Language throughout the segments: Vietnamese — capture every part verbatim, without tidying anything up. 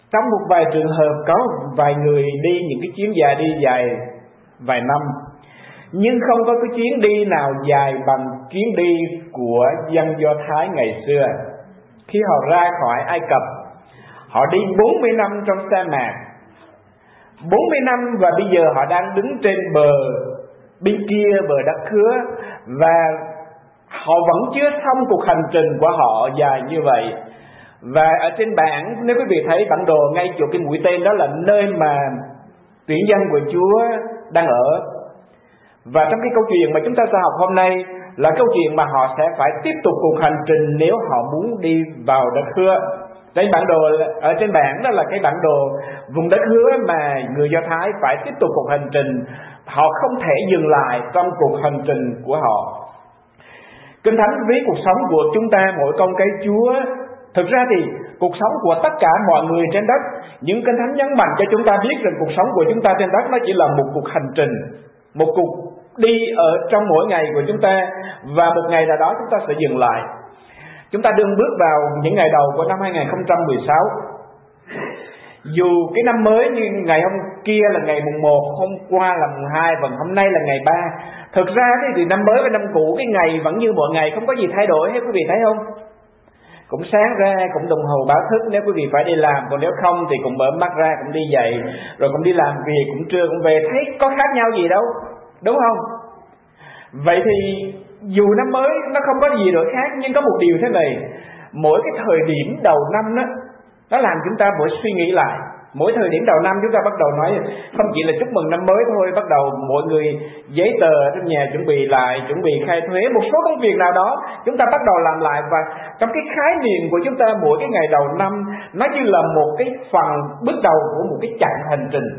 Trong một vài trường hợp có vài người đi những cái chuyến dài đi dài vài năm, nhưng không có cái chuyến đi nào dài bằng chuyến đi của dân Do Thái ngày xưa. Khi họ ra khỏi Ai Cập, họ đi bốn mươi năm trong sa mạc, bốn mươi năm, và bây giờ họ đang đứng trên bờ bên kia, bờ đất hứa, và họ vẫn chưa xong cuộc hành trình của họ dài như vậy. Và ở trên bảng, nếu quý vị thấy bản đồ ngay chỗ cái mũi tên, đó là nơi mà tuyển dân của Chúa đang ở. Và trong cái câu chuyện mà chúng ta sẽ học hôm nay là câu chuyện mà họ sẽ phải tiếp tục cuộc hành trình nếu họ muốn đi vào đất hứa. Trên bản đồ, ở trên bảng đó là cái bản đồ vùng đất hứa mà người Do Thái phải tiếp tục cuộc hành trình. Họ không thể dừng lại trong cuộc hành trình của họ. Kinh Thánh ví cuộc sống của chúng ta, mỗi con cái Chúa. Thực ra thì cuộc sống của tất cả mọi người trên đất, những Kinh Thánh nhấn mạnh cho chúng ta biết rằng cuộc sống của chúng ta trên đất nó chỉ là một cuộc hành trình, một cuộc đi ở trong mỗi ngày của chúng ta, và một ngày nào đó chúng ta sẽ dừng lại. Chúng ta đương bước vào những ngày đầu của năm hai không một sáu. Dù cái năm mới như ngày hôm kia là ngày mùng một, hôm qua là mùng hai, và hôm nay là ngày ba. Thực ra thì năm mới và năm cũ cái ngày vẫn như mọi ngày, không có gì thay đổi hết, quý vị thấy không? Cũng sáng ra, cũng đồng hồ báo thức nếu quý vị phải đi làm, còn nếu không thì cũng mở mắt ra, cũng đi dậy, rồi cũng đi làm việc, cũng trưa cũng về, thấy có khác nhau gì đâu, đúng không? Vậy thì dù năm mới nó không có gì đổi khác, nhưng có một điều thế này: mỗi cái thời điểm đầu năm đó, nó làm chúng ta mỗi suy nghĩ lại. Mỗi thời điểm đầu năm chúng ta bắt đầu nói không chỉ là chúc mừng năm mới thôi, bắt đầu mọi người giấy tờ trong nhà chuẩn bị lại, chuẩn bị khai thuế, một số công việc nào đó chúng ta bắt đầu làm lại. Và trong cái khái niệm của chúng ta, mỗi cái ngày đầu năm nó như là một cái phần bước đầu của một cái chặng hành trình.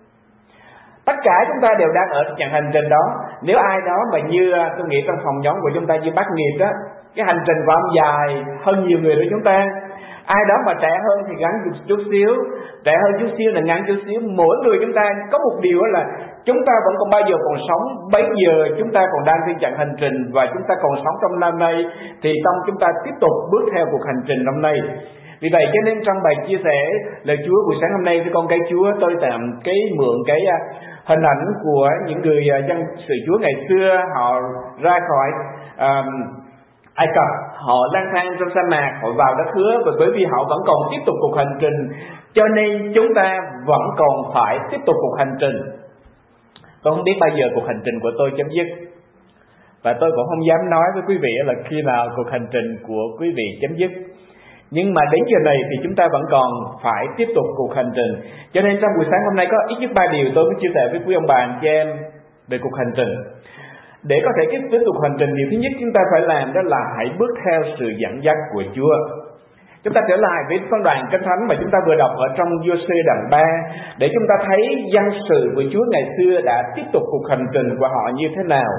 Tất cả chúng ta đều đang ở chặng hành trình đó. Nếu ai đó mà như tôi nghĩ trong phòng nhóm của chúng ta như bác nghiệp đó, cái hành trình của ông dài hơn nhiều người của chúng ta. Ai đó mà trẻ hơn thì ngắn chút xíu, trẻ hơn chút xíu là ngắn chút xíu. Mỗi người chúng ta có một điều là chúng ta vẫn còn bao giờ còn sống, bấy giờ chúng ta còn đang trên chặng hành trình, và chúng ta còn sống trong năm nay thì trong chúng ta tiếp tục bước theo cuộc hành trình năm nay. Vì vậy cho nên trong bài chia sẻ lời Chúa buổi sáng hôm nay với con cái Chúa, tôi tạm cái mượn cái hình ảnh của những người dân sự Chúa ngày xưa. Họ ra khỏi uh, Ai Cập, họ lang thang trong sa mạc, họ vào đất hứa, và bởi vì họ vẫn còn tiếp tục cuộc hành trình, cho nên chúng ta vẫn còn phải tiếp tục cuộc hành trình. Tôi không biết bao giờ cuộc hành trình của tôi chấm dứt, và tôi cũng không dám nói với quý vị là khi nào cuộc hành trình của quý vị chấm dứt. Nhưng mà đến giờ này thì chúng ta vẫn còn phải tiếp tục cuộc hành trình. Cho nên trong buổi sáng hôm nay có ít nhất ba điều tôi muốn chia sẻ với quý ông bà anh chị em về cuộc hành trình. Để có thể tiếp tục hành trình, điều thứ nhất chúng ta phải làm đó là hãy bước theo sự dẫn dắt của Chúa. Chúng ta trở lại với phân đoạn Kinh Thánh mà chúng ta vừa đọc ở trong Giô-suê đoạn ba, để chúng ta thấy dân sự của Chúa ngày xưa đã tiếp tục cuộc hành trình của họ như thế nào.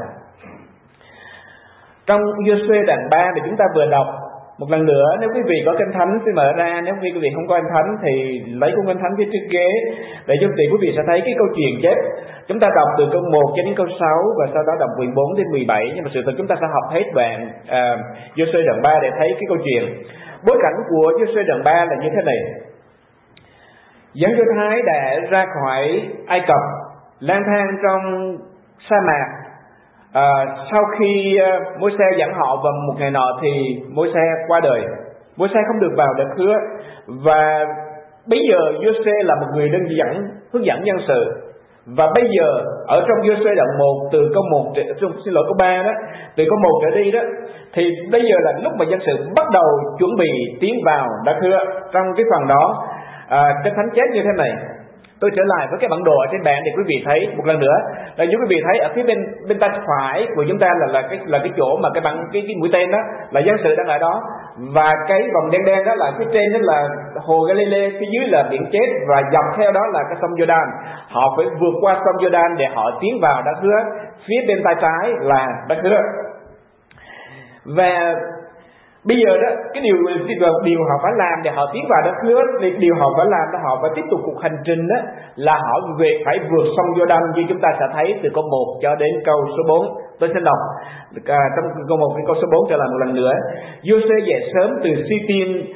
Trong Giô-suê đoạn ba thì chúng ta vừa đọc một lần nữa. Nếu quý vị có Kinh Thánh thì mở ra, nếu quý vị không có Kinh Thánh thì lấy cuốn Kinh Thánh phía trước ghế, để cho quý vị sẽ thấy cái câu chuyện chép. Chúng ta đọc từ câu một cho đến câu sáu, và sau đó đọc mười bốn đến mười bảy. Nhưng mà sự thật chúng ta sẽ học hết đoạn uh, Giô-suê đoạn ba để thấy cái câu chuyện. Bối cảnh của Giô-suê đoạn ba là như thế này: dân Do Thái đã ra khỏi Ai Cập, lang thang trong sa mạc. À, sau khi uh, Môi-se dẫn họ vào một ngày nọ thì Môi-se qua đời, Môi-se không được vào đất hứa, và bây giờ Giô-suê là một người đơn dẫn hướng dẫn dân sự. Và bây giờ ở trong Giô-suê đoạn một từ câu một, xin lỗi câu ba đó, từ câu một trở đi đó, thì bây giờ là lúc mà dân sự bắt đầu chuẩn bị tiến vào đất hứa. Trong cái phần đó à, Kinh Thánh chép như thế này. Tôi trở lại với cái bản đồ ở trên bàn để quý vị thấy một lần nữa. Là như quý vị thấy ở phía bên bên tay phải của chúng ta là là cái là cái chỗ mà cái bằng cái, cái mũi tên đó là dân sự đang ở đó, và cái vòng đen đen đó là phía trên đó là hồ Galilee, phía dưới là biển chết, và dọc theo đó là cái sông Giô-đan. Họ phải vượt qua sông Giô-đan để họ tiến vào đất hứa. Phía bên tay trái là đất hứa. Và bây giờ đó, cái điều điều họ phải làm để họ tiến vào đất hứa, thì điều họ phải làm là họ phải tiếp tục cuộc hành trình đó, là họ về phải vượt sông Giô-đan, như chúng ta sẽ thấy từ câu một cho đến câu số bốn. Tôi sẽ đọc à, trong câu một đến câu số bốn trở lại một lần nữa. Giô-suê dậy sớm từ Si-tin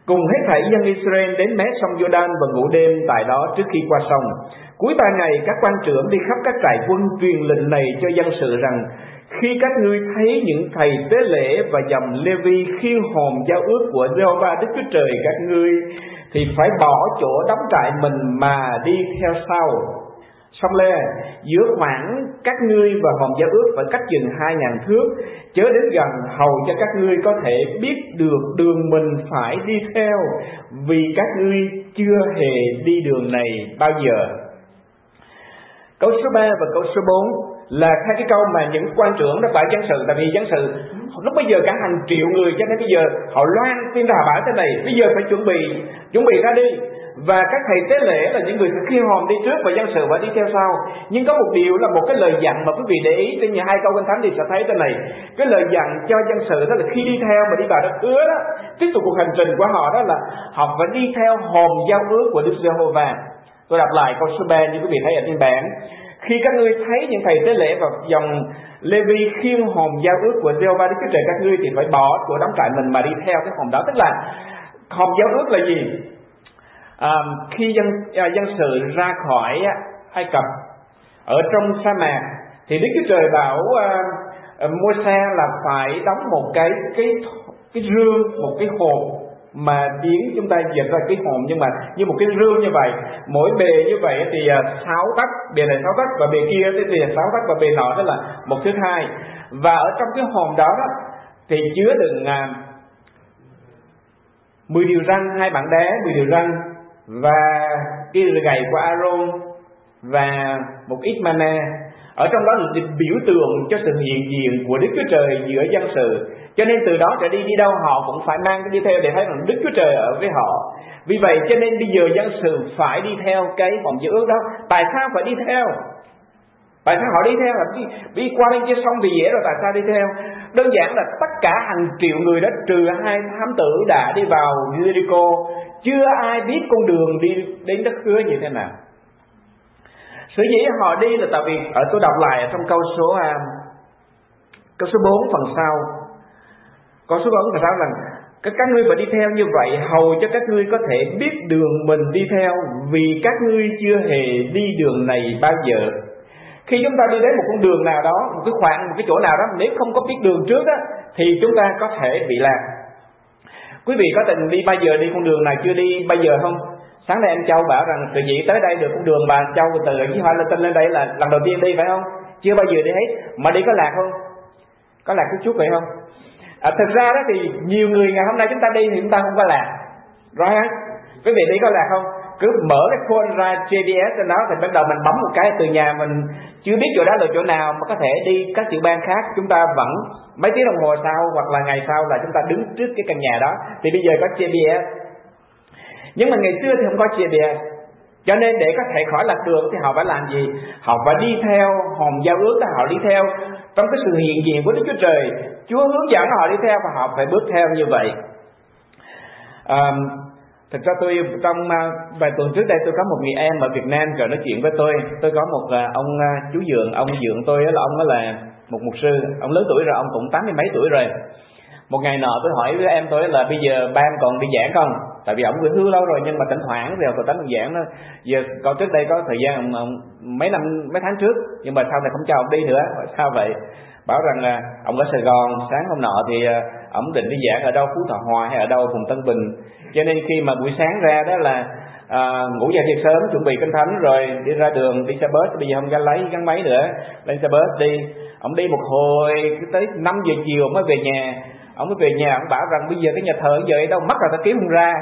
cùng hết thảy dân Israel đến mé sông Giô-đan và ngủ đêm tại đó trước khi qua sông. Cuối ba ngày, các quan trưởng đi khắp các trại quân truyền lệnh này cho dân sự rằng: khi các ngươi thấy những thầy tế lễ và dòng Lê-vi khiêng hòm giao ước của Giê-hô-va Đức Chúa Trời các ngươi, thì phải bỏ chỗ đóng trại mình mà đi theo sau. Song lê giữa khoảng các ngươi và hòm giao ước phải cách chừng hai ngàn thước, chớ đến gần, hầu cho các ngươi có thể biết được đường mình phải đi theo, vì các ngươi chưa hề đi đường này bao giờ. Câu số ba và câu số bốn là hai cái câu mà những quan trưởng đã bảo dân sự. Tại vì dân sự lúc bây giờ cả hàng triệu người, cho nên bây giờ họ loan tin rà bảo thế này: bây giờ phải chuẩn bị chuẩn bị ra đi. Và các thầy tế lễ là những người khiêng hòm đi trước và dân sự phải đi theo sau. Nhưng có một điều là một cái lời dặn mà quý vị để ý trên hai câu Kinh Thánh thì sẽ thấy thế này. Cái lời dặn cho dân sự đó là khi đi theo mà đi vào đất hứa đó, tiếp tục cuộc hành trình của họ, đó là họ phải đi theo hòm giao ước của Đức Giê-hô-va. Tôi đọc lại câu số ba như quý vị thấy ở trên bảng: khi các ngươi thấy những thầy tế lễ và dòng Lê-vi khiêng hòm giao ước của Giê-hô-va Đức Chúa Trời các ngươi, thì phải bỏ chỗ đóng trại mình mà đi theo cái hòm đó. Tức là hòm giao ước là gì? À, khi dân à, dân sự ra khỏi Ai Cập ở trong sa mạc thì Đức Chúa Trời bảo à, à, Môi-se là phải đóng một cái cái cái rương, một cái hộp mà biến chúng ta dịch ra cái hòm, nhưng mà như một cái rương như vậy, mỗi bề như vậy thì sáu tấc, bề này sáu tấc và bề kia thì sáu tấc và bề nọ đó là một thước hai. Và ở trong cái hòm đó, đó thì chứa đựng à, mười điều răn, hai bản đá mười điều răn, và cái gậy của Aaron và một ít mana. Ở trong đó là biểu tượng cho sự hiện diện của Đức Chúa Trời giữa dân sự. Cho nên từ đó trở đi đi đâu họ cũng phải mang cái đi theo để thấy rằng Đức Chúa Trời ở với họ. Vì vậy cho nên bây giờ dân sự phải đi theo cái hòm giao ước đó. Tại sao phải đi theo? Tại sao họ đi theo? Là đi, đi qua bên kia sông thì dễ rồi, tại sao đi theo? Đơn giản là tất cả hàng triệu người đó, trừ hai thám tử đã đi vào Jericho, chưa ai biết con đường đi đến đất hứa như thế nào. Sở dĩ họ đi là tại vì, ở tôi đọc lại ở trong câu số à, câu số bốn phần sau. Câu số bốn phần sau rằng: các các ngươi phải đi theo như vậy, hầu cho các ngươi có thể biết đường mình đi theo, vì các ngươi chưa hề đi đường này bao giờ. Khi chúng ta đi đến một con đường nào đó, một cái khoảng, một cái chỗ nào đó, nếu không có biết đường trước đó, thì chúng ta có thể bị lạc. Quý vị có từng đi bao giờ đi con đường nào chưa đi bao giờ không? Sáng nay anh Châu bảo rằng từ dĩ tới đây được con đường mà anh Châu từ Chí Hoa lên Tinh lên đây là lần đầu tiên đi, phải không? Chưa bao giờ đi hết. Mà đi có lạc không? Có lạc chút chút vậy không? À, thực ra đó thì nhiều người ngày hôm nay chúng ta đi thì chúng ta không có lạc. Rồi hả? Quý vị đi có lạc không? Cứ mở cái phone ra G P S trên đó thì bắt đầu mình bấm một cái, từ nhà mình chưa biết chỗ đó là chỗ nào mà có thể đi các tiểu bang khác, chúng ta vẫn mấy tiếng đồng hồ sau hoặc là ngày sau là chúng ta đứng trước cái căn nhà đó. Thì bây giờ có G P S. Nhưng mà ngày xưa thì không có G P S, cho nên để có thể khỏi lạc đường thì họ phải làm gì? Họ phải đi theo hòm giao ước đó, họ đi theo trong cái sự hiện diện của Đức Chúa Trời. Chúa hướng dẫn họ đi theo và họ phải bước theo như vậy. À, thực ra tôi trong uh, vài tuần trước đây tôi có một người em ở Việt Nam rồi nói chuyện với tôi. Tôi có một uh, ông uh, chú Dượng, ông Dượng tôi là ông đó là một mục sư, ông lớn tuổi rồi, ông cũng tám mươi mấy tuổi rồi. Một ngày nọ tôi hỏi với em tôi là bây giờ ba em còn đi giảng không? Tại vì ông vừa hưu lâu rồi, nhưng mà thỉnh thoảng thì còn tánh giảng đó. Giờ còn trước đây có thời gian ông, ông, mấy năm mấy tháng trước, nhưng mà sau này không cho ông đi nữa. Sao vậy? Bảo rằng là ông ở Sài Gòn, sáng hôm nọ thì ông định đi giảng ở đâu, Phú Thọ Hòa hay ở đâu vùng Tân Bình. Cho nên khi mà buổi sáng ra đó là à, ngủ dậy thiệt sớm, chuẩn bị kinh thánh rồi đi ra đường, đi xe bus. Bây giờ không ra lấy gắn máy nữa, lên xe bus đi. Ông đi một hồi tới năm giờ chiều mới về nhà. Ông mới về nhà, ông bảo rằng bây giờ cái nhà thờ giờ ở đâu mất rồi, ta kiếm không ra.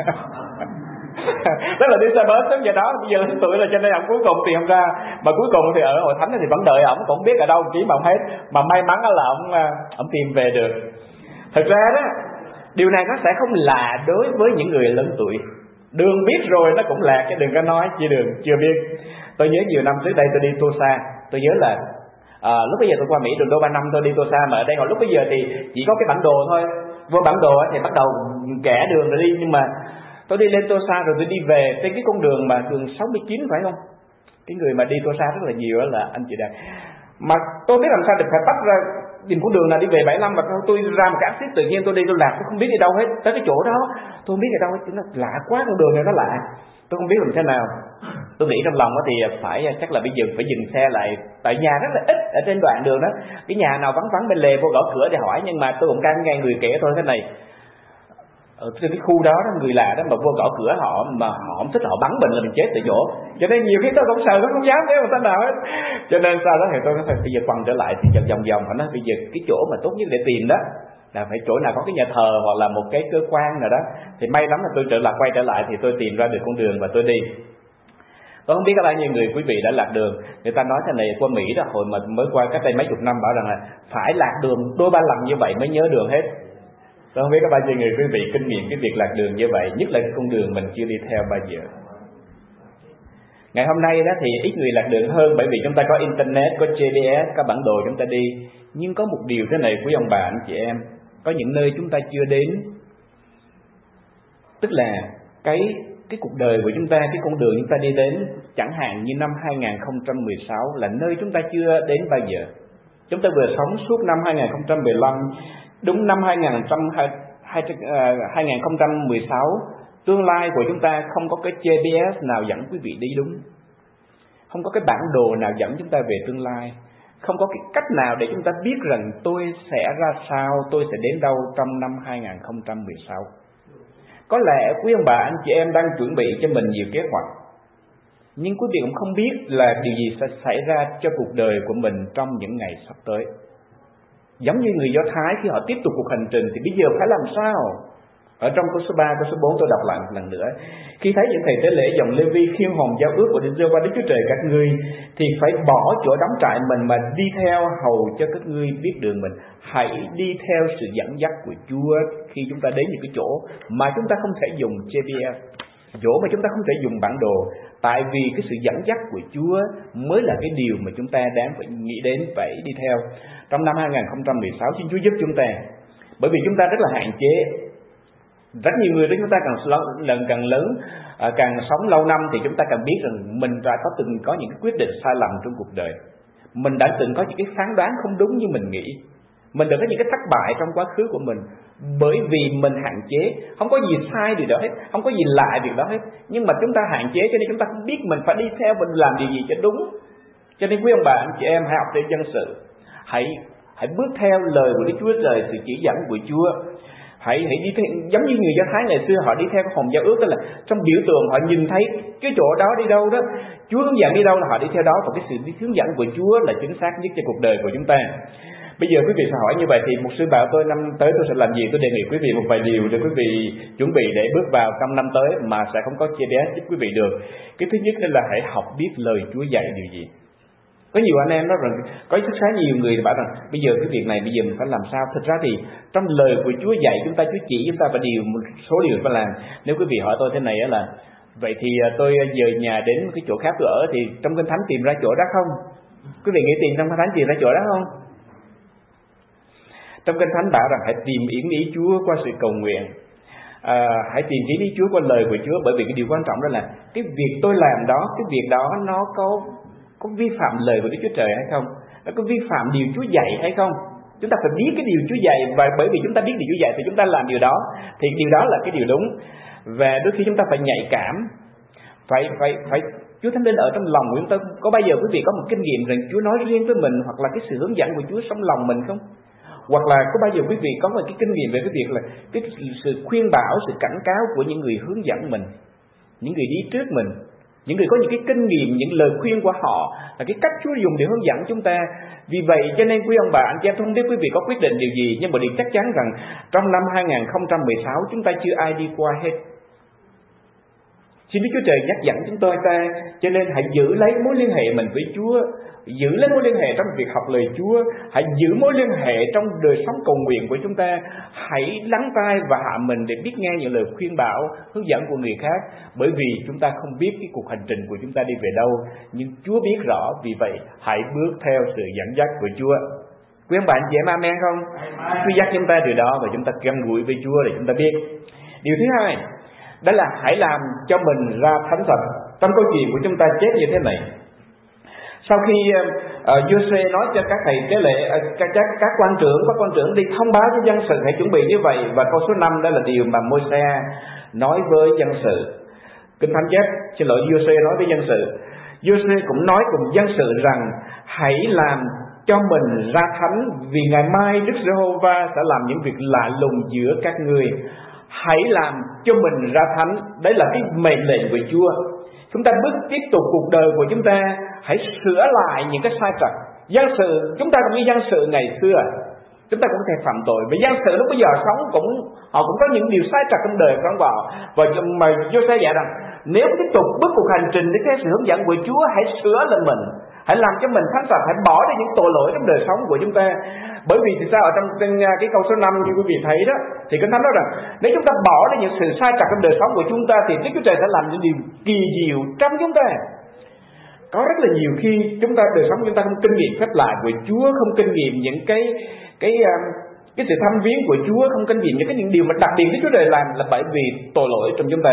Tức là đi xe bus tới giờ đó, bây giờ lớn tuổi rồi cho nên ông cuối cùng tìm không ra. Mà cuối cùng thì ở hội thánh thì vẫn đợi ổng, cũng biết ở đâu kiếm mà không hết. Mà may mắn là ông ông tìm về được. Thực ra đó, điều này nó sẽ không lạ đối với những người lớn tuổi. Đường biết rồi nó cũng lạc, chứ đừng có nói chia đường chưa biết. Tôi nhớ nhiều năm trước đây tôi đi tour xa, tôi nhớ là À, lúc bây giờ tôi qua Mỹ được đôi ba năm tôi đi tour xa, mà ở đây hồi lúc bây giờ thì chỉ có cái bản đồ thôi, vô bản đồ thì bắt đầu kẻ đường rồi đi. Nhưng mà tôi đi lên tour xa rồi tôi đi về trên cái con đường mà đường sáu mươi chín phải không? Cái người mà đi tour xa rất là nhiều đó là anh chị Đạt. Mà tôi biết làm sao được phải bắt ra tìm con đường nào đi về bảy mươi lăm mà tôi ra một cái axit tự nhiên tôi đi tôi lạc, tôi không biết đi đâu hết, tới cái chỗ đó tôi không biết đi đâu hết, nó lạ quá, con đường này nó lạ, tôi không biết làm thế nào. Tôi nghĩ trong lòng thì phải chắc là bây giờ phải dừng xe lại, tại nhà rất là ít ở trên đoạn đường đó, cái nhà nào vắng vắng bên lề vô gõ cửa để hỏi, nhưng mà tôi cũng đang nghe người kể thôi thế này, ở trên cái khu đó, đó người lạ đó mà vô gõ cửa họ mà họ không thích họ bắn mình là mình chết tại chỗ, cho nên nhiều khi tôi cũng sợ, tôi không dám đeo một tên nào hết. Cho nên sau đó thì tôi nói bây giờ quăng trở lại thì vòng vòng vòng họ nói bây giờ cái chỗ mà tốt nhất để tìm đó là phải chỗ nào có cái nhà thờ hoặc là một cái cơ quan nào đó, thì may lắm là tôi trở lại quay trở lại thì tôi tìm ra được con đường và tôi đi. Tôi không biết có bao nhiêu người quý vị đã lạc đường. Người ta nói thế này, qua Mỹ đó, hồi mà mới qua cách đây mấy chục năm bảo rằng là phải lạc đường đôi ba lần như vậy mới nhớ đường hết. Tôi không biết có bao nhiêu người quý vị kinh nghiệm cái việc lạc đường như vậy, nhất là cái con đường mình chưa đi theo bao giờ. Ngày hôm nay đó thì ít người lạc đường hơn, bởi vì chúng ta có internet, có giê pê ét, có bản đồ chúng ta đi. Nhưng có một điều thế này quý ông bà anh chị em, có những nơi chúng ta chưa đến, tức là cái cái cuộc đời của chúng ta, cái con đường chúng ta đi đến, chẳng hạn như năm hai không một sáu là nơi chúng ta chưa đến bao giờ. Chúng ta vừa sống suốt năm hai không một lăm, đúng năm hai không một sáu, tương lai của chúng ta không có cái giê pê ét nào dẫn quý vị đi đúng, không có cái bản đồ nào dẫn chúng ta về tương lai, không có cái cách nào để chúng ta biết rằng tôi sẽ ra sao, tôi sẽ đến đâu trong năm hai không một sáu. Có lẽ quý ông bà anh chị em đang chuẩn bị cho mình nhiều kế hoạch, nhưng quý vị cũng không biết là điều gì sẽ xảy ra cho cuộc đời của mình trong những ngày sắp tới. Giống như người Do Thái khi họ tiếp tục cuộc hành trình thì bây giờ phải làm sao? Ở trong câu số ba, câu số bốn tôi đọc lại một lần nữa. Khi thấy những thầy tế lễ dòng Lê-vi khiêng hòn giao ước của Đức Giê-hô-va Đức Chúa Trời các ngươi, thì phải bỏ chỗ đóng trại mình mà đi theo hầu cho các ngươi biết đường mình. Hãy đi theo sự dẫn dắt của Chúa khi chúng ta đến những cái chỗ mà chúng ta không thể dùng giê pê ét, chỗ mà chúng ta không thể dùng bản đồ, tại vì cái sự dẫn dắt của Chúa mới là cái điều mà chúng ta đáng phải nghĩ đến, phải đi theo. Trong năm hai không một sáu, xin Chúa giúp chúng ta, bởi vì chúng ta rất là hạn chế. Rất nhiều người đến chúng ta càng lần càng lớn, càng sống lâu năm thì chúng ta càng biết rằng mình đã có từng có những cái quyết định sai lầm trong cuộc đời, mình đã từng có những cái phán đoán không đúng như mình nghĩ, mình đã có những cái thất bại trong quá khứ của mình, bởi vì mình hạn chế. Không có gì sai điều đó hết, không có gì lạ điều đó hết, nhưng mà chúng ta hạn chế cho nên chúng ta không biết mình phải đi theo, mình làm điều gì cho đúng. Cho nên quý ông bà anh chị em hãy học theo dân sự, hãy hãy bước theo lời của Đức Chúa Trời, sự chỉ dẫn của Chúa. Hãy hãy đi theo, giống như người Do Thái ngày xưa họ đi theo cái hòn giao ước, tức là trong biểu tượng họ nhìn thấy cái chỗ đó đi đâu đó, Chúa hướng dẫn đi đâu là họ đi theo đó, và cái sự hướng dẫn của Chúa là chính xác nhất cho cuộc đời của chúng ta. Bây giờ quý vị sẽ hỏi như vậy thì mục sư bảo tôi năm tới tôi sẽ làm gì? Tôi đề nghị quý vị một vài điều để quý vị chuẩn bị để bước vào trong năm tới mà sẽ không có giê pê ét giúp quý vị được. Cái thứ nhất là hãy học biết lời Chúa dạy điều gì. Có nhiều anh em nói rằng, có khá nhiều người bảo rằng bây giờ cái việc này bây giờ mình phải làm sao. Thực ra thì trong lời của Chúa dạy chúng ta, Chúa chỉ chúng ta phải điều một số điều phải làm. Nếu quý vị hỏi tôi thế này là, vậy thì tôi dời nhà đến cái chỗ khác tôi ở thì trong Kinh Thánh tìm ra chỗ đó không? Quý vị nghĩ tìm trong Kinh Thánh tìm ra chỗ đó không? Trong Kinh Thánh bảo rằng hãy tìm yếm ý Chúa qua sự cầu nguyện, à, hãy tìm kiếm ý Chúa qua lời của Chúa, bởi vì cái điều quan trọng đó là cái việc tôi làm đó, cái việc đó nó có có vi phạm lời của Đức Chúa Trời hay không, nó có vi phạm điều Chúa dạy hay không. Chúng ta phải biết cái điều Chúa dạy, và bởi vì chúng ta biết điều Chúa dạy thì chúng ta làm điều đó, thì điều đó là cái điều đúng. Và đôi khi chúng ta phải nhạy cảm, phải phải phải Chúa Thánh Linh ở trong lòng của chúng ta. Có bao giờ quý vị có một kinh nghiệm rằng Chúa nói riêng với mình, hoặc là cái sự hướng dẫn của Chúa trong lòng mình không? Hoặc là có bao giờ quý vị có một cái kinh nghiệm về cái việc là cái sự khuyên bảo, sự cảnh cáo của những người hướng dẫn mình, những người đi trước mình, những người có những cái kinh nghiệm, những lời khuyên của họ là cái cách Chúa dùng để hướng dẫn chúng ta. Vì vậy cho nên quý ông bà anh chị em, không biết quý vị có quyết định điều gì, nhưng mà điều chắc chắn rằng trong năm hai không một sáu chúng ta chưa ai đi qua hết. Xin Đức Chúa Trời nhắc dẫn chúng tôi ta, cho nên hãy giữ lấy mối liên hệ mình với Chúa, giữ lấy mối liên hệ trong việc học lời Chúa, hãy giữ mối liên hệ trong đời sống cầu nguyện của chúng ta. Hãy lắng tai và hạ mình để biết nghe những lời khuyên bảo, hướng dẫn của người khác, bởi vì chúng ta không biết cái cuộc hành trình của chúng ta đi về đâu, nhưng Chúa biết rõ. Vì vậy hãy bước theo sự dẫn dắt của Chúa. Quý ông bạn chị em amen không? Chúa dắt chúng ta từ đó và chúng ta gần gũi với Chúa để chúng ta biết. Điều thứ hai, đó là hãy làm cho mình ra thánh thật. Trong câu chuyện của chúng ta chép như thế này: Sau khi uh, Giô-suê nói cho các thầy tế lễ, uh, các, các các quan trưởng, các quan trưởng đi thông báo cho dân sự hãy chuẩn bị như vậy, và câu số năm đó là điều mà Môi-se nói với dân sự. Kinh Thánh chép, xin lỗi, Giô-suê nói với dân sự. Giô-suê cũng nói cùng dân sự rằng hãy làm cho mình ra thánh, vì ngày mai Đức Giê-hô-va sẽ làm những việc lạ lùng giữa các ngươi. Hãy làm cho mình ra thánh, đấy là cái mệnh lệnh của Chúa. Chúng ta bước tiếp tục cuộc đời của chúng ta, hãy sửa lại những cái sai trật. Dân sự, chúng ta cũng như dân sự ngày xưa, chúng ta cũng có thể phạm tội. Vì dân sự lúc bây giờ sống cũng họ cũng có những điều sai trật trong đời sống vào. Và mà Giô-suê dạy rằng nếu tiếp tục bước cuộc hành trình để theo sự hướng dẫn của Chúa, hãy sửa lên mình, hãy làm cho mình thánh sạch, hãy bỏ đi những tội lỗi trong đời sống của chúng ta. Bởi vì thì sao, ở trong, trong cái câu số năm như quý vị thấy đó, thì Kinh Thánh nói rằng nếu chúng ta bỏ đi những sự sai trật trong đời sống của chúng ta, thì Đức Chúa Trời sẽ làm những điều kỳ diệu trong chúng ta. Có rất là nhiều khi chúng ta đời sống chúng ta không kinh nghiệm phép lạ của Chúa, không kinh nghiệm những cái cái cái sự thăm viếng của Chúa, không kinh nghiệm những cái những điều mà đặc biệt Đức Chúa Trời làm, là bởi vì tội lỗi trong chúng ta.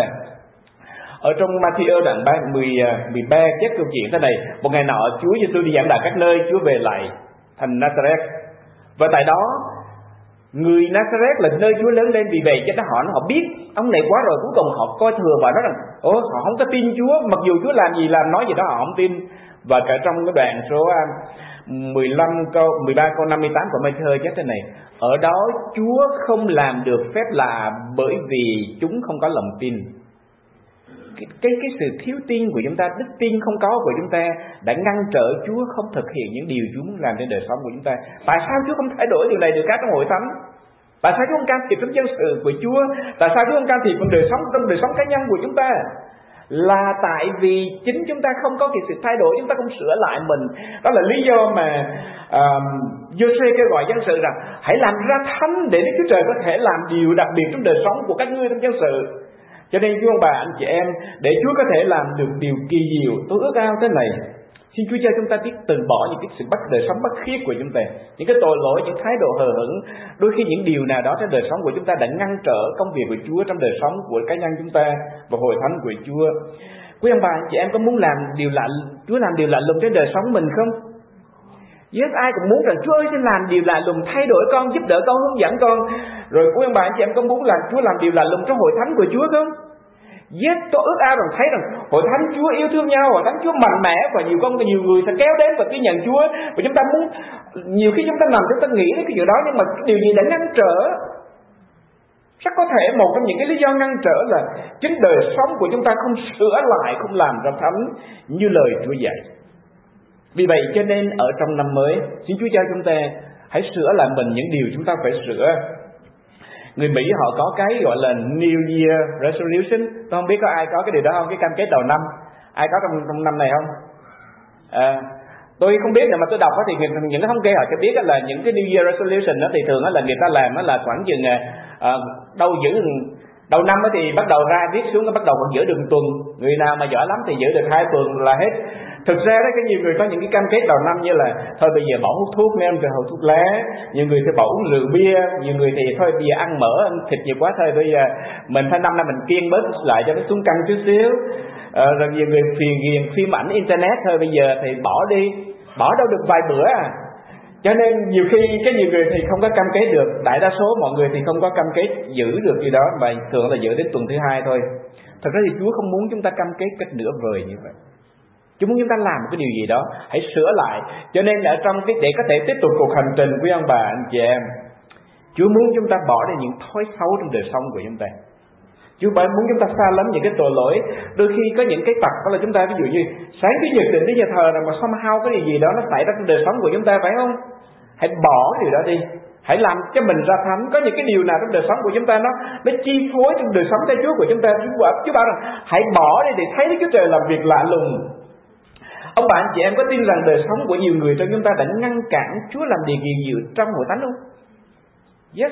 Ở trong Ma-thi-ơ đoạn mười, mười ba chép câu chuyện thế này: một ngày nọ Chúa Giêsu đi giảng đạo các nơi, Chúa về lại thành Nazareth, và tại đó người Nazareth là nơi Chúa lớn lên, vì vậy cho nên họ họ biết ông này quá rồi. Cuối cùng họ coi thường và nói rằng ồ, họ không có tin Chúa, mặc dù Chúa làm gì làm nói gì đó họ không tin. Và cả trong cái đoạn số mười lăm câu mười ba câu năm mươi tám của Ma-thi-ơ chép thế này: ở đó Chúa không làm được phép lạ bởi vì chúng không có lòng tin. Cái, cái, cái sự thiếu tin của chúng ta, đức tin không có của chúng ta đã ngăn trở Chúa không thực hiện những điều Chúa muốn làm trên đời sống của chúng ta. Tại sao Chúa không thay đổi điều này được cả trong hội thánh? Tại sao Chúa không can thiệp trong dân sự của Chúa? Tại sao Chúa không can thiệp trong đời sống trong đời sống cá nhân của chúng ta? Là tại vì chính chúng ta không có cái sự thay đổi, chúng ta không sửa lại mình. Đó là lý do mà uh, Giô-suê kêu gọi dân sự rằng hãy làm ra thánh để Đức Chúa Trời có thể làm điều đặc biệt trong đời sống của các ngươi trong dân sự. Cho nên quý ông bà anh chị em, để Chúa có thể làm được điều kỳ diệu, tôi ước ao thế này: xin Chúa cho chúng ta biết từ bỏ những cái sự bắt đời sống bất khiết của chúng ta, những cái tội lỗi, những thái độ hờ hững. Đôi khi những điều nào đó trong đời sống của chúng ta đã ngăn trở công việc của Chúa trong đời sống của cá nhân chúng ta và hội thánh của Chúa. Quý ông bà anh chị em có muốn làm điều lạ, Chúa làm điều lạ lùng trên đời sống mình không? Yes, ai cũng muốn rằng Chúa ơi xin làm điều lạ lùng, thay đổi con, giúp đỡ con, hướng dẫn con. Rồi quý ông bà anh chị em có muốn là Chúa làm điều lạ lùng trong hội thánh của Chúa không? Yes, tôi ước ao rằng thấy rằng hội thánh Chúa yêu thương nhau, hội thánh Chúa mạnh mẽ, và nhiều con nhiều người sẽ kéo đến và tin nhận Chúa. Và chúng ta muốn, nhiều khi chúng ta nằm chúng ta nghĩ đến cái điều đó, nhưng mà điều gì đã ngăn trở? Chắc có thể một trong những cái lý do ngăn trở là chính đời sống của chúng ta không sửa lại, không làm ra thánh như lời Chúa dạy. Vì vậy cho nên ở trong năm mới, xin Chúa cho chúng ta hãy sửa lại mình những điều chúng ta phải sửa. Người Mỹ họ có cái gọi là New Year Resolution. Tôi không biết có ai có cái điều đó không, cái cam kết đầu năm. Ai có trong, trong năm này không? À, tôi không biết, nhưng mà tôi đọc thì những cái thống kê họ cho biết là những cái New Year Resolution đó thì thường là người ta làm là khoảng chừng à, đâu giữ đầu năm thì bắt đầu ra viết xuống, nó bắt đầu còn giữ được một tuần. Người nào mà giỏi lắm thì giữ được hai tuần là hết. Thực ra đó, cái nhiều người có những cái cam kết đầu năm như là thôi bây giờ bỏ hút thuốc, mấy em rồi hút thuốc lá, nhiều người thì bỏ uống rượu bia, nhiều người thì thôi bây giờ ăn mỡ, ăn thịt nhiều quá, thôi bây giờ mình phải năm nay mình kiêng bớt lại cho nó xuống cân chút xíu. À, rồi nhiều người phiền ghiền phim ảnh internet, thôi bây giờ thì bỏ đi, bỏ đâu được vài bữa à. Cho nên nhiều khi cái nhiều người thì không có cam kết được, đại đa số mọi người thì không có cam kết giữ được gì đó, mà thường là giữ đến tuần thứ hai thôi. Thật ra thì Chúa không muốn chúng ta cam kết cách nửa vời như vậy. Chúa muốn chúng ta làm một cái điều gì đó, hãy sửa lại. Cho nên ở trong cái để có thể tiếp tục cuộc hành trình của ông bà anh chị em, Chúa muốn chúng ta bỏ đi những thói xấu trong đời sống của chúng ta. Chúa phải muốn chúng ta xa lánh những cái tội lỗi. Đôi khi có những cái tật đó là chúng ta, ví dụ như sáng thứ nhật định đến nhà thờ rồi mà somehow cái điều gì đó nó xảy ra trong đời sống của chúng ta, phải không? Hãy bỏ điều đó đi, hãy làm cho mình ra thánh. Có những cái điều nào trong đời sống của chúng ta nó nó chi phối trong đời sống theo Chúa của chúng ta, Chúa, Chúa bảo rằng hãy bỏ đi để thấy Đức Chúa Trời làm việc lạ lùng. Ông bạn chị em có tin rằng đời sống của nhiều người trong chúng ta đã ngăn cản Chúa làm điều kỳ diệu trong hội thánh không? Yes.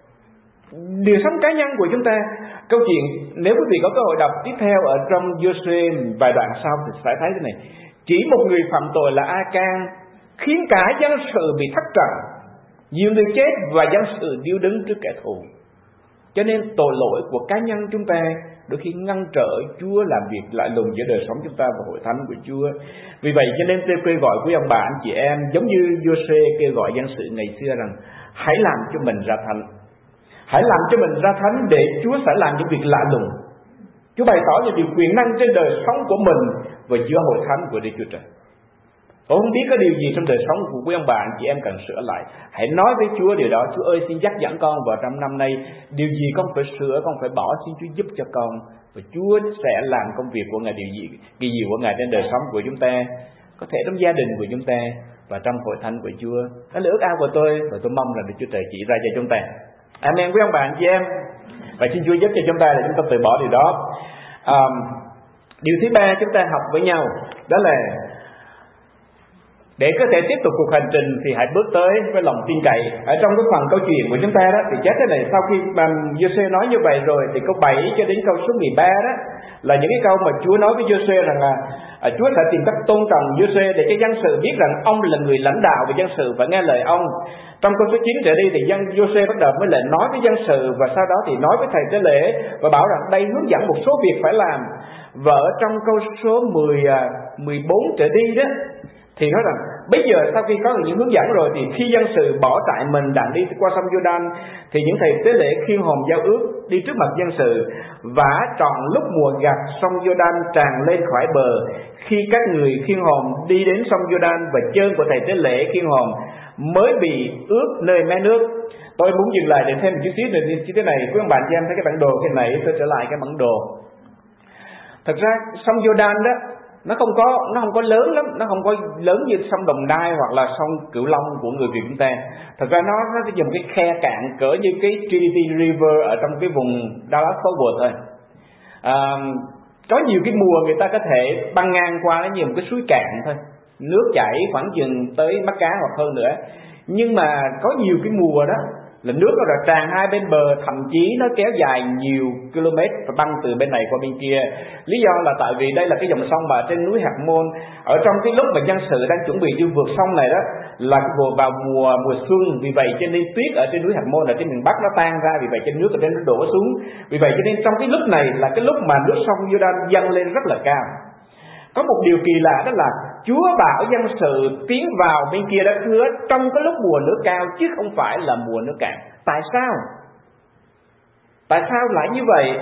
Điều sống cá nhân của chúng ta. Câu chuyện nếu quý vị có cơ hội đọc tiếp theo ở trong Giô-suê vài đoạn sau thì sẽ thấy thế này: chỉ một người phạm tội là A-can khiến cả dân sự bị thất trận, nhiều người chết và dân sự điêu đứng trước kẻ thù. Cho nên tội lỗi của cá nhân chúng ta đôi khi ngăn trở Chúa làm việc lại lùng giữa đời sống chúng ta và hội thánh của Chúa. Vì vậy cho nên tôi kêu gọi quý ông bà anh chị em, giống như Giô-xê kêu gọi dân sự ngày xưa rằng hãy làm cho mình ra thánh, hãy làm cho mình ra thánh để Chúa sẽ làm những việc lạ lùng. Chúa bày tỏ những điều quyền năng trên đời sống của mình và giữa hội thánh của Đức Chúa Trời. Tôi không biết có điều gì trong đời sống của quý ông bà anh chị em cần sửa lại, hãy nói với Chúa điều đó. Chúa ơi, xin dắt dẫn con vào trong năm nay, điều gì con phải sửa, con phải bỏ, xin Chúa giúp cho con. Và Chúa sẽ làm công việc của Ngài, điều gì kỳ diệu của Ngài trên đời sống của chúng ta, có thể trong gia đình của chúng ta và trong hội thánh của Chúa. Đó là ước ao của tôi và tôi mong rằng Đức Chúa Trời chỉ ra cho chúng ta. Amen quý ông bà anh chị em. Và xin Chúa giúp cho chúng ta để chúng ta từ bỏ điều đó. À, điều thứ ba chúng ta học với nhau đó là để có thể tiếp tục cuộc hành trình thì hãy bước tới với lòng tin cậy. Ở trong cái phần câu chuyện của chúng ta đó thì chép thế này, sau khi mà Giô-xê nói như vậy rồi thì câu bảy cho đến câu số mười ba đó là những cái câu mà Chúa nói với Giô-xê rằng là à, Chúa sẽ tìm cách tôn trọng Giô-xê để cho dân sự biết rằng ông là người lãnh đạo và dân sự phải nghe lời ông. Trong câu số chín trở đi thì dân Giô-xê bắt đầu mới lại nói với dân sự, và sau đó thì nói với thầy tế lễ và bảo rằng đây hướng dẫn một số việc phải làm. Và ở trong câu số mười, mười bốn trở đi đó thì nói rằng bây giờ sau khi có những hướng dẫn rồi thì khi dân sự bỏ trại mình đặng đi qua sông Giô-đan thì những thầy tế lễ khiêng hòm giao ước đi trước mặt dân sự, và trọn lúc mùa gặt sông Giô-đan tràn lên khỏi bờ. Khi các người khiêng hòm đi đến sông Giô-đan và chân của thầy tế lễ khiêng hòm mới bị ướt nơi mé nước. Tôi muốn dừng lại để thêm một chút xíu nữa như thế này. Quý ông bạn cho em thấy cái bản đồ khi nãy tôi trở lại cái bản đồ. Thật ra sông Giô-đan đó nó không có nó không có lớn lắm, nó không có lớn như sông Đồng Nai hoặc là sông Cửu Long của người Việt chúng ta. Thật ra nó nó chỉ dùng cái khe cạn cỡ như cái Trinity River ở trong cái vùng Dallas Fort Worth thôi. À, có nhiều cái mùa người ta có thể băng ngang qua nó như một cái suối cạn thôi, nước chảy khoảng chừng tới mắt cá hoặc hơn nữa. Nhưng mà có nhiều cái mùa đó là nước nó đã tràn hai bên bờ, thậm chí nó kéo dài nhiều km và băng từ bên này qua bên kia. Lý do là tại vì đây là cái dòng sông mà trên núi Hạt Môn, ở trong cái lúc mà dân sự đang chuẩn bị đi vượt sông này đó là vào mùa mùa xuân. Vì vậy cho nên tuyết ở trên núi Hạt Môn ở trên miền Bắc nó tan ra, vì vậy trên nước ở trên nó đổ xuống. Vì vậy cho nên trong cái lúc này là cái lúc mà nước sông Giô-đan dâng lên rất là cao. Có một điều kỳ lạ đó là Chúa bảo dân sự tiến vào bên kia đất hứa trong cái lúc mùa nước cao chứ không phải là mùa nước cạn. Tại sao? Tại sao lại như vậy?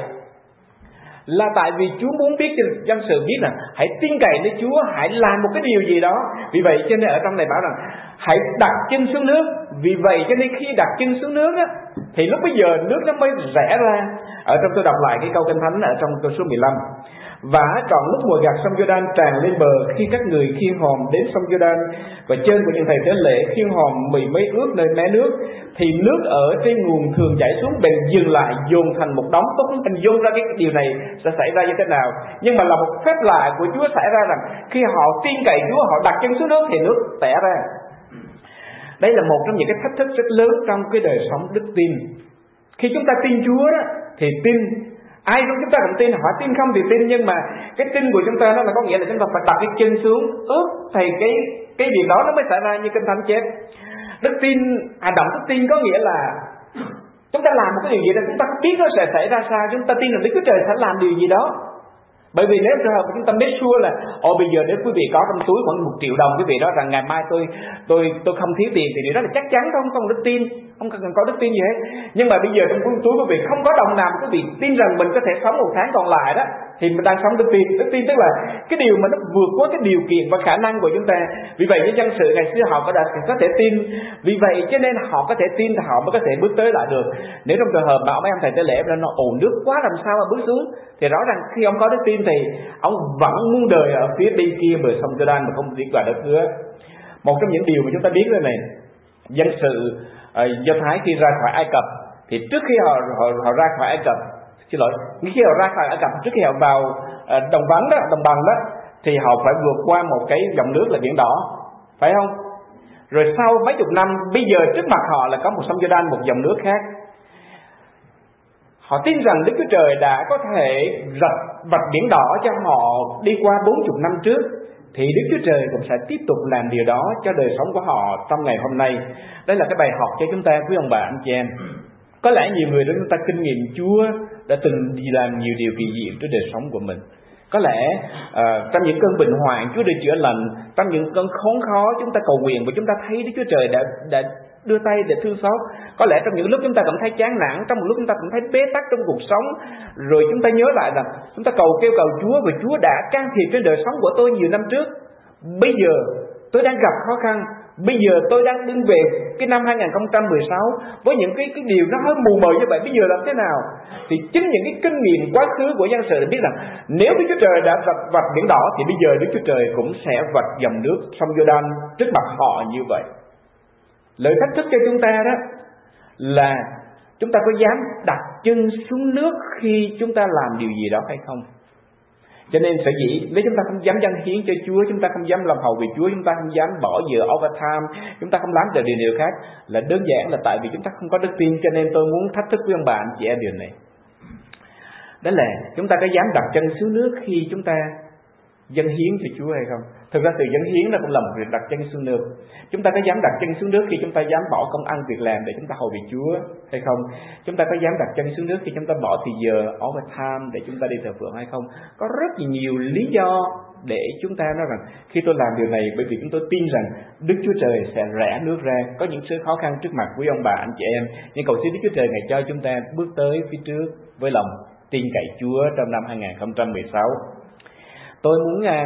Là tại vì Chúa muốn biết cho dân sự biết là hãy tin cậy nơi Chúa, hãy làm một cái điều gì đó. Vì vậy cho nên ở trong này bảo rằng hãy đặt chân xuống nước. Vì vậy cho nên khi đặt chân xuống nước á, thì lúc bây giờ nước nó mới rẽ ra. Ở trong tôi đọc lại cái câu Kinh Thánh ở trong câu số mười lăm. Và trọn lúc mùa gặt sông Giô-đan tràn lên bờ, khi các người khiêng hòm đến sông Giô-đan và chân của những thầy tế lễ khiêng hòm mười mấy ước nơi mé nước, thì nước ở trên nguồn thường chảy xuống bèn dừng lại dồn thành một đống. Tôi không hình dung ra cái điều này sẽ xảy ra như thế nào, nhưng mà là một phép lạ của Chúa xảy ra rằng khi họ tin cậy Chúa, họ đặt chân xuống nước thì nước tẻ ra. Đây là một trong những cái thách thức rất lớn trong cái đời sống đức tin. Khi chúng ta tin Chúa đó, thì tin ai trong chúng ta cũng tin, họ tin không thì tin, nhưng mà cái tin của chúng ta nó là có nghĩa là chúng ta phải đặt cái chân xuống ước thì cái cái điều đó nó mới xảy ra như Kinh Thánh chép. Đức tin, hành động đức tin có nghĩa là chúng ta làm một cái điều gì đó chúng ta không biết nó sẽ xảy ra sao, chúng ta tin là Đức Chúa Trời sẽ làm điều gì đó. Bởi vì nếu trường hợp chúng ta make sure là ồ bây giờ nếu quý vị có trong túi khoảng một triệu đồng, quý vị đó rằng ngày mai tôi tôi tôi không thiếu tiền, thì điều đó là chắc chắn không không đức tin, không cần có đức tin gì hết. Nhưng mà bây giờ trong túi quý vị không có đồng nào, quý vị tin rằng mình có thể sống một tháng còn lại đó, thì mình đang sống đức tin. Đức tin tức là cái điều mà nó vượt qua cái điều kiện và khả năng của chúng ta. Vì vậy những dân sự ngày xưa họ có đã có thể tin, vì vậy cho nên họ có thể tin thì họ mới có thể bước tới lại được. Nếu trong trường hợp mà mấy ông thầy tế lễ nó ồn nước quá làm sao mà bước xuống, thì rõ ràng khi ông có đức tin thì ông vẫn muốn đời ở phía bên kia bờ sông Giô-đan mà không tiến vào đất hứa. Một trong những điều mà chúng ta biết đây này, dân sự uh, Do Thái khi ra khỏi Ai Cập thì trước khi họ họ, họ ra khỏi Ai Cập, xin lỗi, khi họ ra khỏi Ai Cập, trước khi họ vào uh, đồng vắng đó, đồng bằng đó, thì họ phải vượt qua một cái dòng nước là biển Đỏ, phải không? Rồi sau mấy chục năm, bây giờ trước mặt họ là có một sông Giô-đan, một dòng nước khác. Họ tin rằng Đức Chúa Trời đã có thể rạch vạch biển Đỏ cho họ đi qua bốn mươi năm trước, thì Đức Chúa Trời cũng sẽ tiếp tục làm điều đó cho đời sống của họ trong ngày hôm nay. Đây là cái bài học cho chúng ta, quý ông bà anh chị em. Có lẽ nhiều người trong chúng ta kinh nghiệm Chúa đã từng làm nhiều điều kỳ diệu trong đời sống của mình. Có lẽ uh, trong những cơn bệnh hoạn Chúa đã chữa lành, trong những cơn khốn khó chúng ta cầu nguyện và chúng ta thấy Đức Chúa Trời đã đã đưa tay để thương xót. Có lẽ trong những lúc chúng ta cảm thấy chán nản, trong một lúc chúng ta cảm thấy bế tắc trong cuộc sống, rồi chúng ta nhớ lại rằng chúng ta cầu kêu cầu Chúa và Chúa đã can thiệp trên đời sống của tôi nhiều năm trước. Bây giờ tôi đang gặp khó khăn, bây giờ tôi đang đứng về cái năm hai không một sáu với những cái cái điều nó hơi mù mờ như vậy. Bây giờ làm thế nào? Thì chính những cái kinh nghiệm quá khứ của dân sự để biết rằng nếu Đức Chúa Trời đã vạch vạch biển đỏ thì bây giờ Đức Chúa Trời cũng sẽ vạch dòng nước sông Giô-đan trước mặt họ như vậy. Lời thách thức cho chúng ta đó là chúng ta có dám đặt chân xuống nước khi chúng ta làm điều gì đó hay không. Cho nên sở dĩ nếu chúng ta không dám dâng hiến cho Chúa, chúng ta không dám làm hầu vì Chúa, chúng ta không dám bỏ giờ overtime, chúng ta không làm được điều điều khác, là đơn giản là tại vì chúng ta không có đức tin. Cho nên tôi muốn thách thức với ông bà anh chị em điều này, đó là chúng ta có dám đặt chân xuống nước khi chúng ta dâng hiến cho Chúa hay không. Thực ra từ dâng hiến nó cũng là một việc đặt chân xuống nước. Chúng ta có dám đặt chân xuống nước khi chúng ta dám bỏ công ăn việc làm để chúng ta hầu việc Chúa hay không? Chúng ta có dám đặt chân xuống nước khi chúng ta bỏ thì giờ overtime để chúng ta đi thờ phượng hay không? Có rất nhiều lý do để chúng ta nói rằng khi tôi làm điều này bởi vì chúng tôi tin rằng Đức Chúa Trời sẽ rẽ nước ra. Có những sự khó khăn trước mặt quý ông bà anh chị em, nhưng cầu xin Đức Chúa Trời ngày cho chúng ta bước tới phía trước với lòng tin cậy Chúa trong năm hai không một sáu. Tôi muốn uh,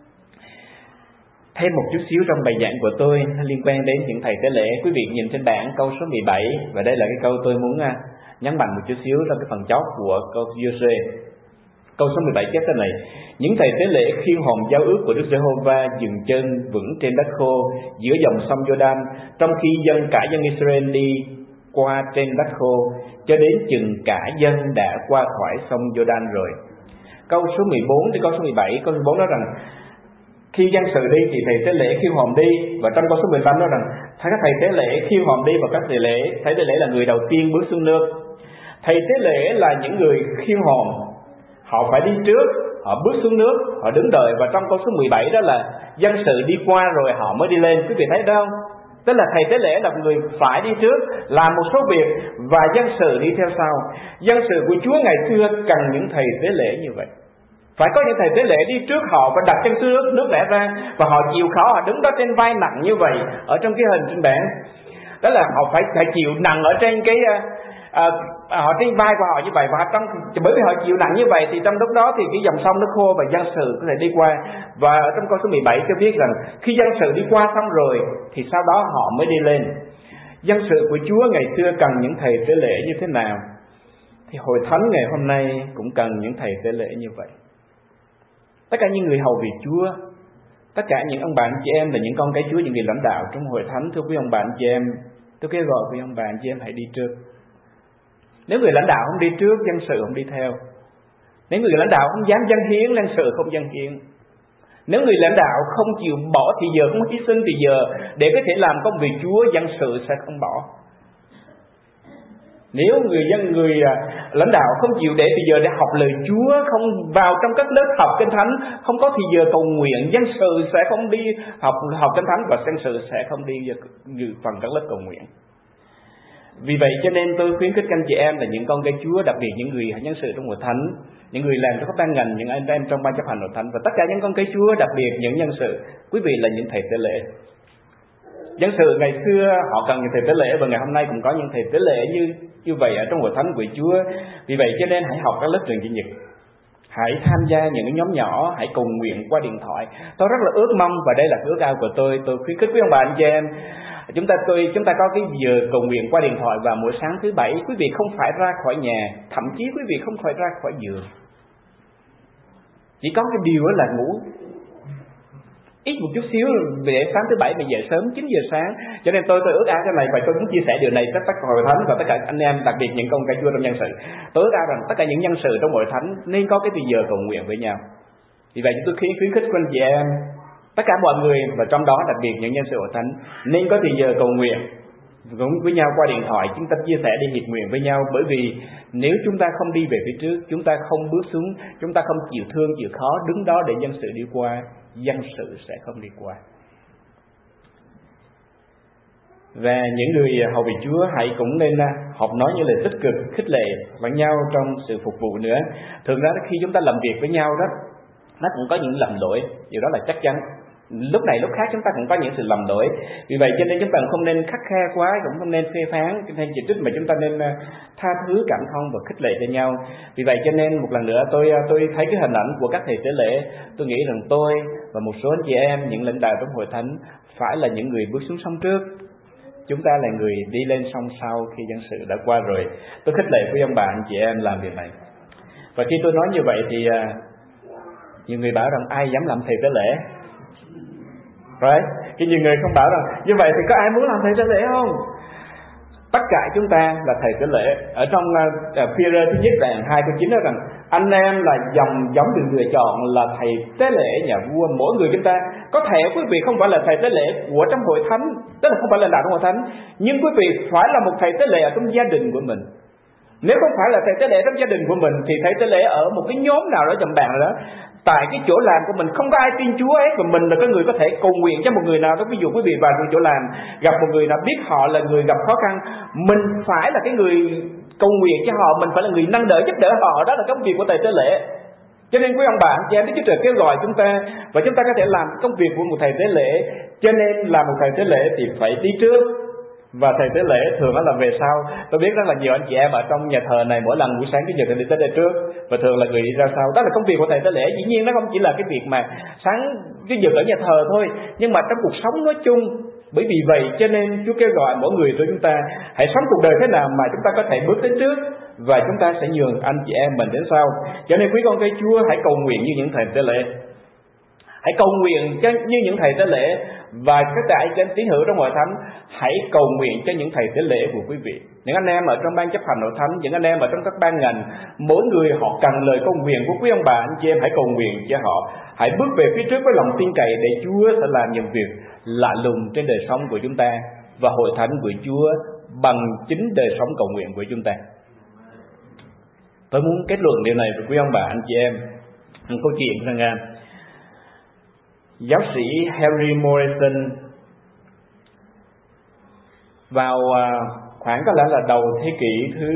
thêm một chút xíu trong bài giảng của tôi liên quan đến những thầy tế lễ. Quý vị nhìn trên bảng câu số mười bảy, và đây là cái câu tôi muốn uh, nhấn mạnh một chút xíu trong cái phần chót của câu Giô-suê. Câu số mười bảy chép thế này: những thầy tế lễ khiêng hòm giao ước của Đức Giê-hô-va dừng chân vững trên đất khô giữa dòng sông Giô-đan, trong khi dân cả dân Israel đi qua trên đất khô, cho đến chừng cả dân đã qua khỏi sông Giô-đan rồi. Câu số mười bốn đến câu số mười bảy, câu số mười bốn nói rằng khi dân sự đi thì thầy tế lễ khiêng hòm đi, và trong câu số mười lăm nói rằng các thầy tế lễ khiêng hòm đi và các thầy lễ thầy tế lễ là người đầu tiên bước xuống nước. Thầy tế lễ là những người khiêng hòm, họ phải đi trước, họ bước xuống nước, họ đứng đợi, và trong câu số mười bảy đó là dân sự đi qua rồi họ mới đi lên. Quý vị thấy đó không? Tức là thầy tế lễ là người phải đi trước làm một số việc và dân sự đi theo sau. Dân sự của Chúa ngày xưa cần những thầy tế lễ như vậy. Phải có những thầy tế lễ đi trước họ và đặt chân xuống nước, nước lẽ ra, và họ chịu khó, họ đứng đó trên vai nặng như vậy ở trong cái hình trên bảng. Đó là họ phải phải chịu nặng ở trên cái à, à, họ trên vai của họ như vậy, và trong bởi vì họ chịu nặng như vậy thì trong lúc đó thì cái dòng sông nó khô và dân sự có thể đi qua. Và ở trong câu số mười bảy cho biết rằng khi dân sự đi qua xong rồi thì sau đó họ mới đi lên. Dân sự của Chúa ngày xưa cần những thầy tế lễ như thế nào thì hội thánh ngày hôm nay cũng cần những thầy tế lễ như vậy. Tất cả những người hầu việc Chúa, tất cả những ông bà anh chị em là những con cái Chúa, những người lãnh đạo trong hội thánh, thưa quý ông bà anh chị em, tôi kêu gọi quý ông bà anh chị em hãy đi trước. Nếu người lãnh đạo không đi trước, dân sự không đi theo. Nếu người lãnh đạo không dám dâng hiến, dân sự không dâng hiến. Nếu người lãnh đạo không chịu bỏ thì giờ, không hy sinh thì giờ để có thể làm công việc Chúa, dân sự sẽ không bỏ. Nếu người dân người lãnh đạo không chịu để thì giờ để học lời Chúa, không vào trong các lớp học Kinh Thánh, không có thì giờ cầu nguyện, dân sự sẽ không đi học học Kinh Thánh và dân sự sẽ không đi dự phần các lớp cầu nguyện. Vì vậy cho nên tôi khuyến khích các anh chị em là những con cái Chúa, đặc biệt những người nhân sự trong hội thánh, những người làm trong các ban ngành, những anh em trong ban chấp hành hội thánh, và tất cả những con cái Chúa, đặc biệt những nhân sự, quý vị là những thầy tế lễ. Dân sự ngày xưa họ cần những thầy tế lễ, và ngày hôm nay cũng có những thầy tế lễ như như vậy ở trong hội thánh của Chúa. Vì vậy cho nên hãy học các lớp truyền chủ nhật, hãy tham gia những cái nhóm nhỏ, hãy cầu nguyện qua điện thoại. Tôi rất là ước mong, và đây là ước ao của tôi, tôi khuyến khích quý ông bà anh chị em, chúng ta tôi chúng ta có cái giờ cầu nguyện qua điện thoại vào mỗi sáng thứ bảy. Quý vị không phải ra khỏi nhà, thậm chí quý vị không phải ra khỏi giường, chỉ có cái điều đó là ngủ ít một chút xíu để sáng thứ bảy mình dậy sớm chín giờ sáng. Cho nên tôi tôi ước ao cái này, và tôi muốn chia sẻ điều này với tất cả hội thánh và tất cả anh em, đặc biệt những con cái Chúa trong nhân sự. Tôi ước ao rằng tất cả những nhân sự trong hội thánh nên có cái giờ cầu nguyện với nhau. Vì vậy tôi khuyến khuyến khích các anh chị em, tất cả mọi người, và trong đó đặc biệt những nhân sự hội thánh nên có thì giờ cầu nguyện cũng với nhau qua điện thoại, chúng ta chia sẻ đi hiệp nguyện với nhau. Bởi vì nếu chúng ta không đi về phía trước, chúng ta không bước xuống, chúng ta không chịu thương chịu khó đứng đó để dân sự đi qua, dân sự sẽ không đi qua. Và những người hầu việc Chúa hãy cũng nên học nói những lời tích cực, khích lệ lẫn nhau trong sự phục vụ nữa. Thường ra khi chúng ta làm việc với nhau đó, nó cũng có những lầm lỗi, điều đó là chắc chắn. Lúc này lúc khác chúng ta cũng có những sự lầm lỗi. Vì vậy cho nên chúng ta không nên khắt khe quá, cũng không nên phê phán, nên chỉ trích, mà chúng ta nên tha thứ, cảm thông và khích lệ cho nhau. Vì vậy cho nên một lần nữa tôi tôi thấy cái hình ảnh của các thầy tế lễ, tôi nghĩ rằng tôi và một số anh chị em, những lãnh đạo trong hội thánh phải là những người bước xuống sông trước. Chúng ta là người đi lên sông sau khi dân sự đã qua rồi. Tôi khích lệ quý ông bà anh chị em làm việc này. Và khi tôi nói như vậy thì uh, nhiều người bảo rằng ai dám làm thầy tế lễ, right? Khi nhiều người không bảo rằng như vậy thì có ai muốn làm thầy tế lễ không? Tất cả chúng ta là thầy tế lễ. Ở trong uh, Phi-e-rơ thứ nhất đoạn hai câu chín nói rằng anh em là dòng giống được lựa chọn là thầy tế lễ nhà vua. Mỗi người chúng ta có thể quý vị không phải là thầy tế lễ của trong hội thánh, tức là không phải là đạo trong hội thánh, nhưng quý vị phải là một thầy tế lễ ở trong gia đình của mình. Nếu không phải là thầy tế lễ trong gia đình của mình thì thầy tế lễ ở một cái nhóm nào đó trong bạn đó. Tại cái chỗ làm của mình không có ai tin Chúa ấy, và mình là cái người có thể cầu nguyện cho một người nào đó. Ví dụ quý vị vào chỗ làm gặp một người nào biết họ là người gặp khó khăn, mình phải là cái người cầu nguyện cho họ, mình phải là người nâng đỡ giúp đỡ họ. Đó là công việc của thầy tế lễ. Cho nên quý ông bà anh chị em, Đức Chúa Trời kêu gọi chúng ta, và chúng ta có thể làm công việc của một thầy tế lễ. Cho nên làm một thầy tế lễ thì phải đi trước, và thầy tế lễ thường đó là về sau. Tôi biết rất là nhiều anh chị em ở trong nhà thờ này mỗi lần buổi sáng cái giờ thầy đi tới đây trước, và thường là người đi ra sau. Đó là công việc của thầy tế lễ. Dĩ nhiên nó không chỉ là cái việc mà sáng cái giờ ở nhà thờ thôi, nhưng mà trong cuộc sống nói chung. Bởi vì vậy cho nên Chúa kêu gọi mỗi người của chúng ta hãy sống cuộc đời thế nào mà chúng ta có thể bước đến trước, và chúng ta sẽ nhường anh chị em mình đến sau. Cho nên quý con cái Chúa hãy cầu nguyện như những thầy tế lễ. Hãy cầu nguyện cho như những thầy tế lễ, và các đại trên tín hữu trong hội thánh hãy cầu nguyện cho những thầy tế lễ của quý vị. Những anh em ở trong ban chấp hành hội thánh, những anh em ở trong các ban ngành, mỗi người họ cần lời cầu nguyện của quý ông bà anh chị em, hãy cầu nguyện cho họ. Hãy bước về phía trước với lòng tin cậy, để Chúa sẽ làm những việc lạ lùng trên đời sống của chúng ta và hội thánh của Chúa bằng chính đời sống cầu nguyện của chúng ta. Tôi muốn kết luận điều này với quý ông bà anh chị em. Một câu chuyện rằng à, giáo sĩ Harry Morrison vào khoảng có lẽ là đầu thế kỷ thứ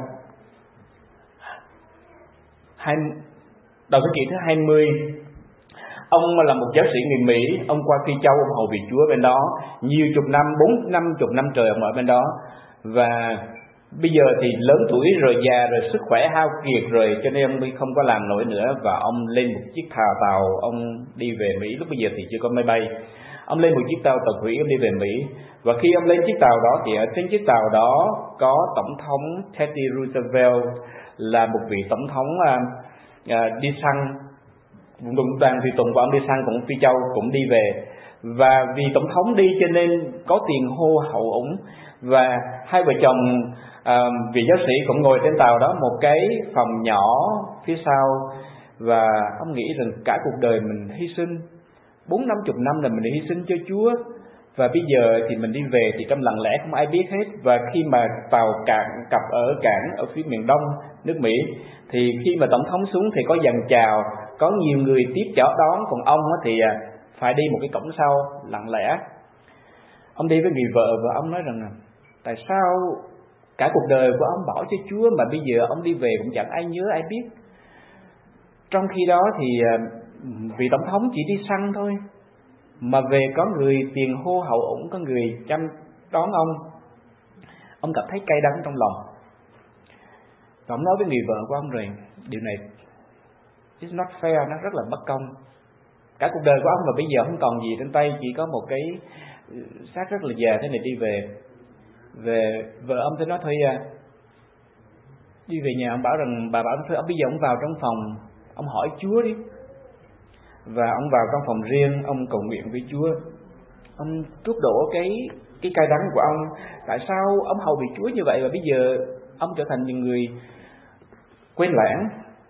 hai, đầu thế kỷ thứ hai mươi. Ông là một giáo sĩ người Mỹ. Ông qua Phi Châu, ông hầu việc Chúa bên đó nhiều chục năm, bốn năm chục năm trời ông ở bên đó. Và bây giờ thì lớn tuổi rồi, già rồi, sức khỏe hao kiệt rồi, cho nên ông không có làm nổi nữa. Và ông lên một chiếc thà tàu, ông đi về Mỹ. Lúc bây giờ thì chưa có máy bay. Ông lên một chiếc tàu tàu thủy, ông đi về Mỹ. Và khi ông lên chiếc tàu đó thì ở trên chiếc tàu đó có Tổng thống Teddy Roosevelt, là một vị tổng thống à, à, đi săn. Vùng đoàn tùy tùng của ông đi săn cũng Phi Châu cũng đi về. Và vì tổng thống đi cho nên có tiền hô hậu ủng. Và hai vợ chồng à, vị giáo sĩ cũng ngồi trên tàu đó, một cái phòng nhỏ phía sau. Và ông nghĩ rằng cả cuộc đời mình hy sinh bốn năm chục năm là mình hy sinh cho Chúa, và bây giờ thì mình đi về thì trong lặng lẽ không ai biết hết. Và khi mà tàu cạn cập ở cảng ở phía miền đông nước Mỹ, thì khi mà tổng thống xuống thì có dàn chào, có nhiều người tiếp chở đón, còn ông thì phải đi một cái cổng sau lặng lẽ. Ông đi với người vợ và ông nói rằng tại sao cả cuộc đời của ông bỏ cho Chúa mà bây giờ ông đi về cũng chẳng ai nhớ ai biết. Trong khi đó thì vị tổng thống chỉ đi săn thôi, mà về có người tiền hô hậu ủng, có người chăm đón ông. Ông cảm thấy cay đắng trong lòng. Và ông nói với người vợ của ông rằng điều này it's not fair, nó rất là bất công. Cả cuộc đời của ông mà bây giờ không còn gì trên tay, chỉ có một cái xác rất là già thế này đi về. Về vợ ông thì nói thôi à, đi về nhà. Ông bảo rằng bà bảo thôi, ông bây giờ ông vào trong phòng, ông hỏi Chúa đi. Và ông vào trong phòng riêng, ông cầu nguyện với Chúa. Ông trút đổ cái cái cay đắng của ông. Tại sao ông hầu việc Chúa như vậy và bây giờ ông trở thành những người quên lãng?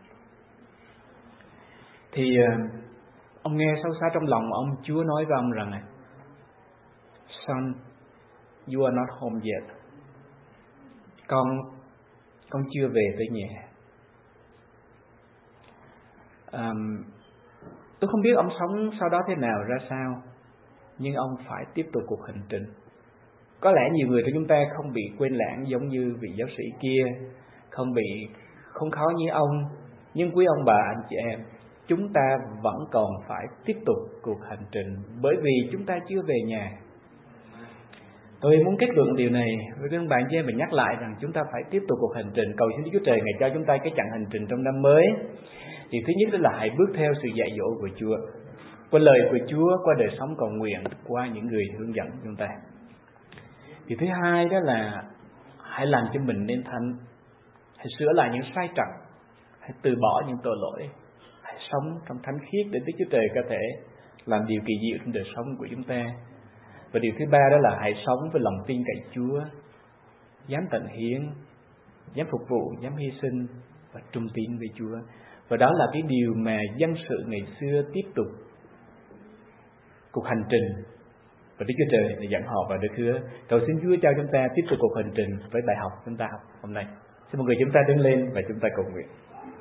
Thì ông nghe sâu xa trong lòng ông, Chúa nói với ông rằng Son, you are not home yet. Con con chưa về tới nhà. Um, tôi không biết ông sống sau đó thế nào ra sao, nhưng ông phải tiếp tục cuộc hành trình. Có lẽ nhiều người trong chúng ta không bị quên lãng giống như vị giáo sĩ kia, không bị không khó như ông, nhưng quý ông bà, anh chị em, chúng ta vẫn còn phải tiếp tục cuộc hành trình, bởi vì chúng ta chưa về nhà. Tôi muốn kết luận điều này với các bạn chị em, mình nhắc lại rằng chúng ta phải tiếp tục cuộc hành trình. Cầu xin Đức Chúa Trời Ngài cho chúng ta cái chặng hành trình trong năm mới. Thì thứ nhất đó là hãy bước theo sự dạy dỗ của Chúa, qua lời của Chúa, qua đời sống cầu nguyện, qua những người hướng dẫn chúng ta. Thì thứ hai đó là hãy làm cho mình nên thánh, hãy sửa lại những sai trật, hãy từ bỏ những tội lỗi, hãy sống trong thánh khiết để Đức Chúa Trời có thể làm điều kỳ diệu trong đời sống của chúng ta. Và điều thứ ba đó là hãy sống với lòng tin cậy Chúa, dám tận hiến, dám phục vụ, dám hy sinh và trung tín với Chúa. Và đó là cái điều mà dân sự ngày xưa tiếp tục cuộc hành trình, và Đức Chúa Trời đã dẫn họ vào đất hứa. Cầu xin Chúa cho chúng ta tiếp tục cuộc hành trình với bài học chúng ta học hôm nay. Xin mọi người chúng ta đứng lên và chúng ta cầu nguyện.